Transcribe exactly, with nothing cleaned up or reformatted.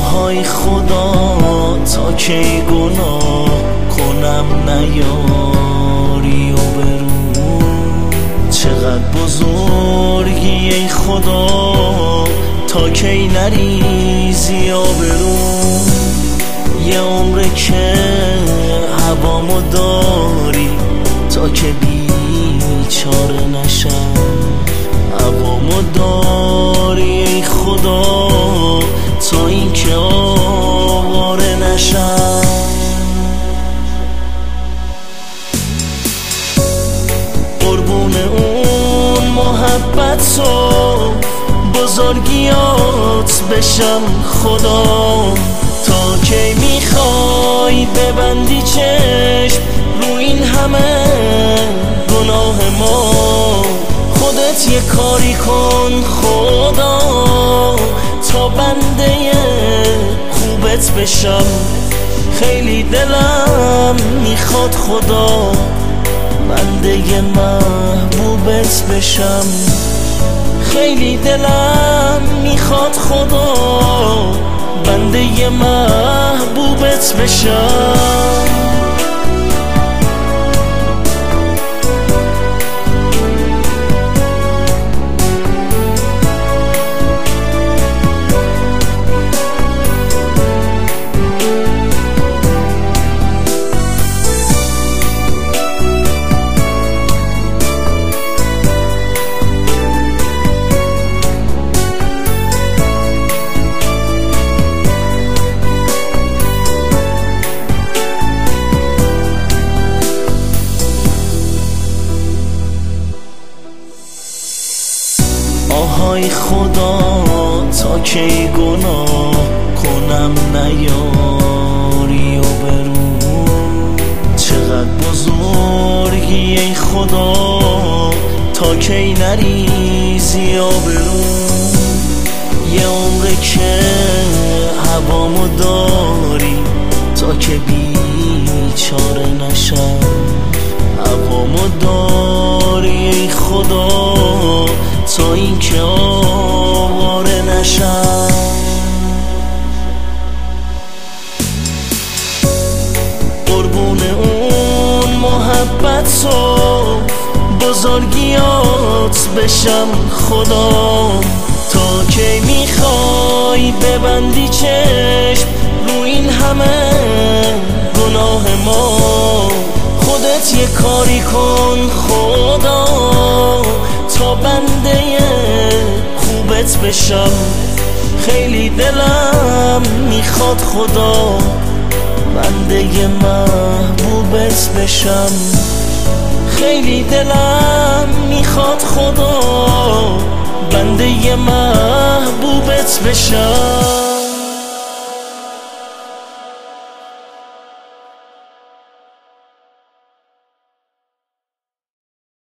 آهای خدا تا کی گناه کنم نیاری و برو، چقدر بزرگی ای خدا تا کی نریزی آبرو. یه عمره که هوامو داری تا که بیچاره نشم، هوامو داری ای خدا تا این که آواره نشم. قربون اون محبت و بزرگیات بشم خدا، تا کی میخوای ببندی چشم رو این همه گناه ما؟ خودت یه کاری کن خدا تا بنده خوبت بشم. خیلی دلم میخواد خدا بنده محبوبت بشم. خیلی دلم میخواد خدا بنده محبوبت بشم. آهای خدا تا کی گناه کنم نیاری و برو، چقدر بزرگی ای خدا تا کی نریزی آبرو. یه عمره که هوامو داری تا که بیچاره نشم، هوامو داری ای خدا تا این که آواره نشم. قربون اون محبت و بزرگیات بشم خدا، تا کی میخوای ببندی چشم رو این همه گناه ما؟ خودت یه کاری کن خدا تا بنده خوبت بشم. خیلی دلم میخواد خدا بنده محبوبت بشم. خیلی دلم میخواد خدا بنده محبوبت بشم.